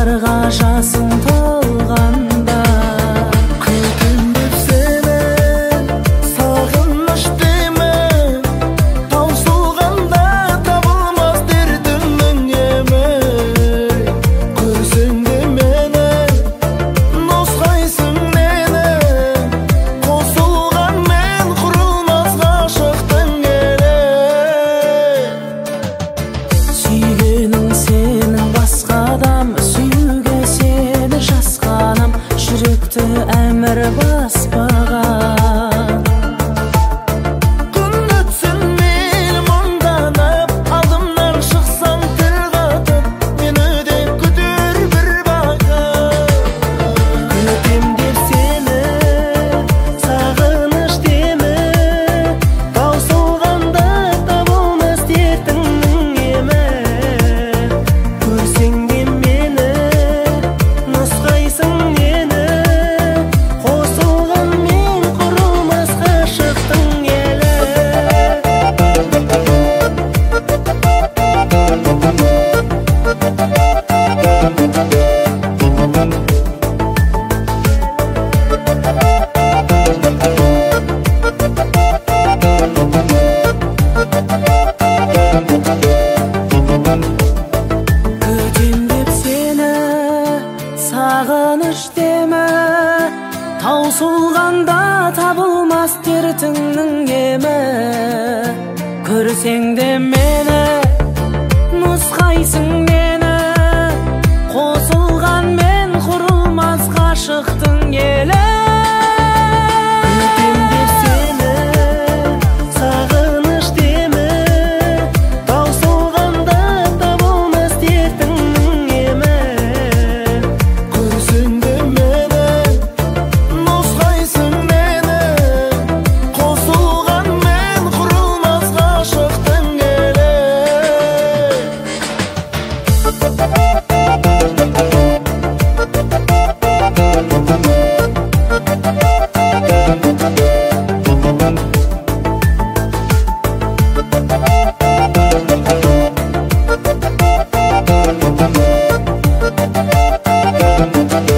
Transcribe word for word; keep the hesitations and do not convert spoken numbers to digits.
Башқаларға жасың толғанда күтіндіп сені сағыныш деме, таусылғанда табылмас дертіңнің емі. Көрсең де мені нұсқайсың нені, қосылғанмен құрылмас ғашықтың елі. Сүйгенің сенің басқа адам, сүюге сені жасқанам, жүректі әмір баспаған. Күн өтсін мейлі мұңданып, алдымнан шықсаң тіл қатып, мені де күтер бір бақыт. Күтем деп сені сағыныш деме, таусылғанда табылмас дертіңнің емі. Көрсең де мені нұсқайсың нені, қосылғанмен құрылмас ғашықтың елі. Күтем деп сені сағыныш деме, таусылғанда табылмас дертіңнің емі. Көрсең де мені нұсқайсың нені, қосылғанмен құрылмас ғашықтың елі. Күтем деп сені сағыныш деме, таусылғанда табылмас дертіңнің емі. Көрсең де мені нұсқайсың нені, қосылғанмен құрылмас ғашықтың елі. Thank you.